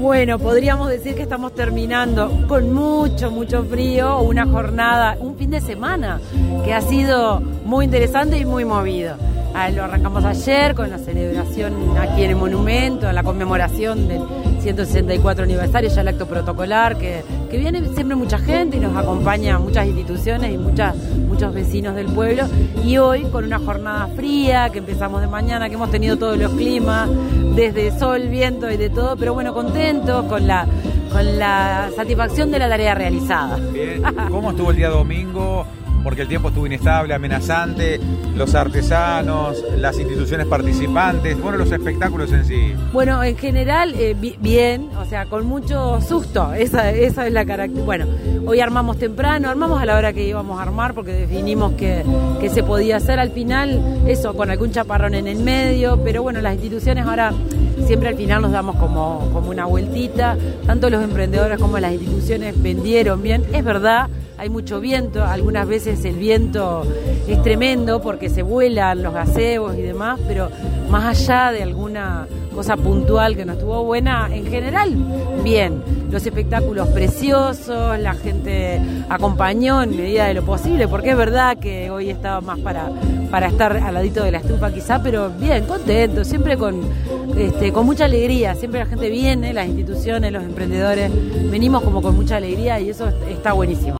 Bueno, podríamos decir que estamos terminando con mucho frío, una jornada, un fin de semana que ha sido muy interesante y muy movido. Lo arrancamos ayer con la celebración aquí en el monumento, en la conmemoración del 164 aniversario, ya el acto protocolar, que viene siempre mucha gente y nos acompaña muchas instituciones y muchos vecinos del pueblo. Y hoy con una jornada fría que empezamos de mañana, que hemos tenido todos los climas, desde sol, viento y de todo, pero bueno, contentos con la satisfacción de la tarea realizada. Bien. ¿Cómo estuvo el día domingo? Porque el tiempo estuvo inestable, amenazante, los artesanos, las instituciones participantes, bueno, los espectáculos en sí. Bueno, en general, bien, o sea, con mucho susto, esa es la característica. Bueno, hoy armamos temprano, armamos a la hora que íbamos a armar, porque definimos que se podía hacer al final, eso, con algún chaparrón en el medio, pero bueno, las instituciones ahora siempre al final nos damos como una vueltita, tanto los emprendedores como las instituciones vendieron bien, es verdad. Hay mucho viento, algunas veces el viento es tremendo porque se vuelan los gazebos y demás, pero más allá de alguna cosa puntual que no estuvo buena, en general, bien. Los espectáculos preciosos, la gente acompañó en medida de lo posible, porque es verdad que hoy estaba más para estar al ladito de la estufa quizá, pero bien, contento, siempre con mucha alegría, siempre la gente viene, las instituciones, los emprendedores, venimos como con mucha alegría y eso está buenísimo.